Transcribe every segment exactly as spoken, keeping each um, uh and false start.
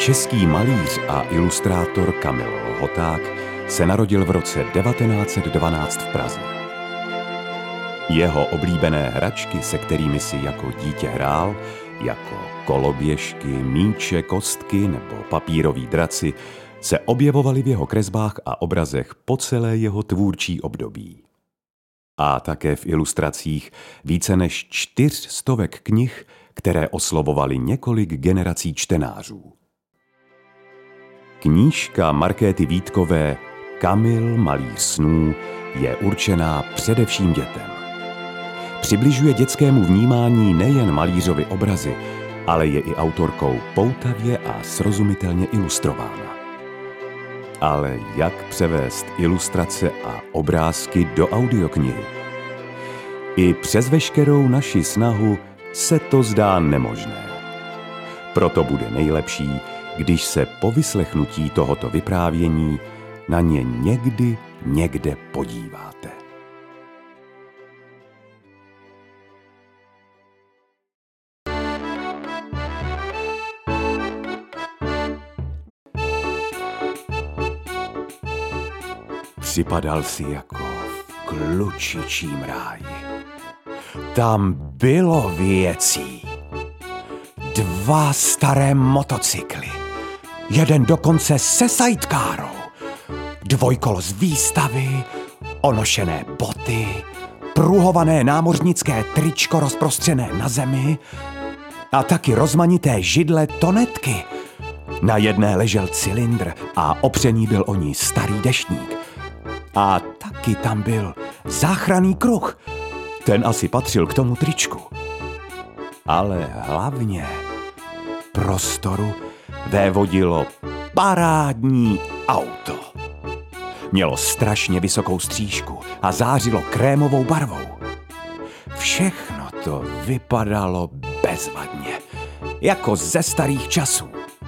Český malíř a ilustrátor Kamil Lhoták se narodil v roce devatenáct set dvanáct v Praze. Jeho oblíbené hračky, se kterými si jako dítě hrál, jako koloběžky, míče, kostky nebo papíroví draci, se objevovaly v jeho kresbách a obrazech po celé jeho tvůrčí období. A také v ilustracích více než čtyř stovek knih, které oslovovaly několik generací čtenářů. Knížka Markéty Vítkové Kamil, malíř snů je určená především dětem. Přibližuje dětskému vnímání nejen malířovy obrazy, ale je i autorkou poutavě a srozumitelně ilustrována. Ale jak převést ilustrace a obrázky do audioknihy? I přes veškerou naši snahu se to zdá nemožné. Proto bude nejlepší, když se po vyslechnutí tohoto vyprávění na ně někdy někde podíváte. Připadal si jako v klučičím ráji. Tam bylo věcí. Dva staré motocykly. Jeden dokonce se sidecarou. Dvojkolo z výstavy, onošené boty, pruhované námořnické tričko rozprostřené na zemi a taky rozmanité židle tonetky. Na jedné ležel cylindr a opřený byl o ní starý deštník. A taky tam byl záchranný kruh. Ten asi patřil k tomu tričku. Ale hlavně prostoru vévodilo parádní auto. Mělo strašně vysokou stříšku a zářilo krémovou barvou. Všechno to vypadalo bezvadně, jako ze starých časů.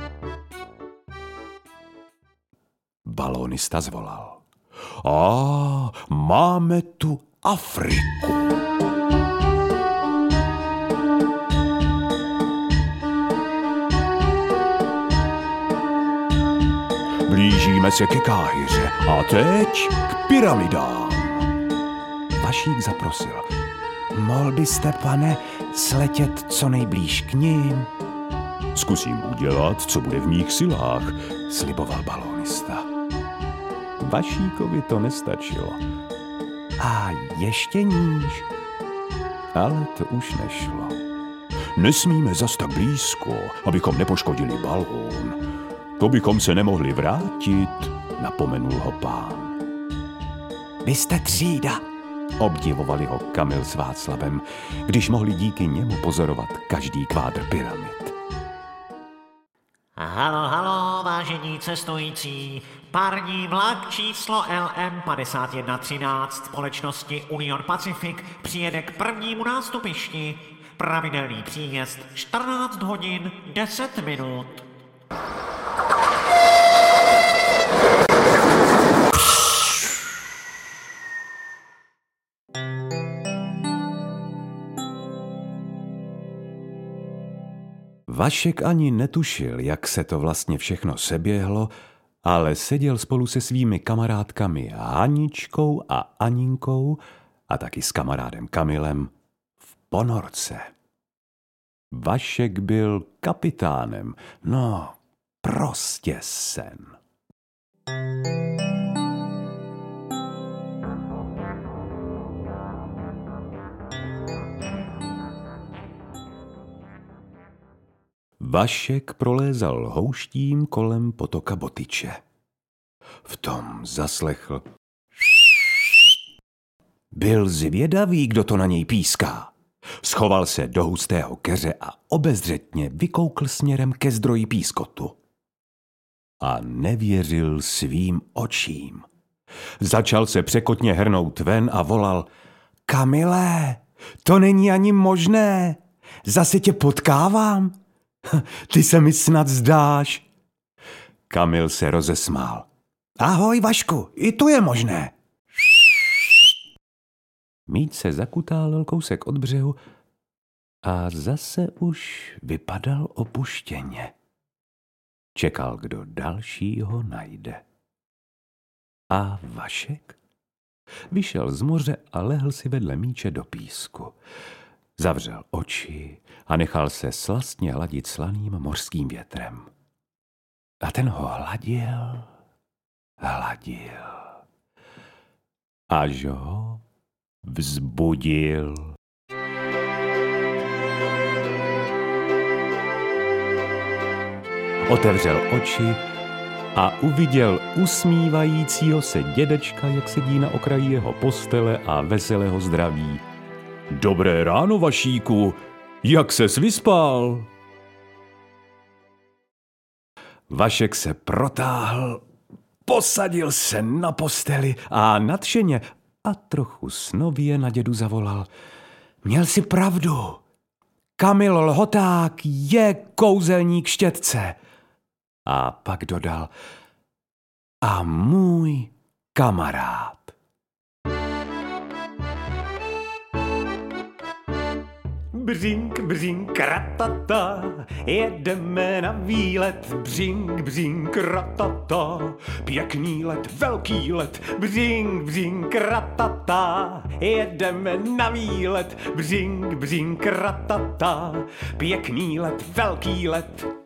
Balónista zvolal. A máme tu Afriku. Blížíme se ke Káhiře a teď k pyramidám. Vašík zaprosil. Mohl byste, pane, sletět co nejblíž k ním? Zkusím udělat, co bude v mých silách, sliboval balónista. Vašíkovi to nestačilo. A ještě níž. Ale to už nešlo. Nesmíme zas tak blízko, abychom nepoškodili balón. To bychom se nemohli vrátit, napomenul ho pán. Vy jste třída, obdivovali ho Kamil s Václavem, když mohli díky němu pozorovat každý kvádr pyramid. Halo, halo, vážení cestující. Pární vlak číslo L M padesát jedna třináct společnosti Union Pacific přijede k prvnímu nástupišti. Pravidelný příjezd čtrnáct hodin deset minut. Vašek ani netušil, jak se to vlastně všechno seběhlo, ale seděl spolu se svými kamarádkami Haničkou a Aninkou a taky s kamarádem Kamilem v ponorce. Vašek byl kapitánem, no prostě sen. Vašek prolézal houštím kolem potoka Botyče. V tom zaslechl. Byl zvědavý, kdo to na něj píská. Schoval se do hustého keře a obezřetně vykoukl směrem ke zdroji pískotu. A nevěřil svým očím. Začal se překotně hrnout ven a volal. Kamile, to není ani možné. Zase tě potkávám. Ty se mi snad zdáš. Kamil se rozesmál. Ahoj, Vašku, i to je možné. Míč se zakutálel kousek od břehu a zase už vypadal opuštěně. čekal, kdo dalšího najde. A Vašek vyšel z moře a lehl si vedle míče do písku. Zavřel oči a nechal se slastně hladit slaným mořským větrem. A ten ho hladil, hladil, až ho vzbudil. Otevřel oči a uviděl usmívajícího se dědečka, jak sedí na okraji jeho postele a veselé ho zdraví. Dobré ráno, Vašíku, jak ses vyspal? Vašek se protáhl, posadil se na posteli a nadšeně a trochu snově na dědu zavolal. Měl si pravdu, Kamil Lhoták je kouzelník štětce. A pak dodal, a můj kamarád. Břink, břink, ratata, jedeme na výlet. Břink, břink, ratata, pěkný let, velký let. Břink, břink, ratata, jedeme na výlet. Břink, břink, ratata, pěkný let, velký let.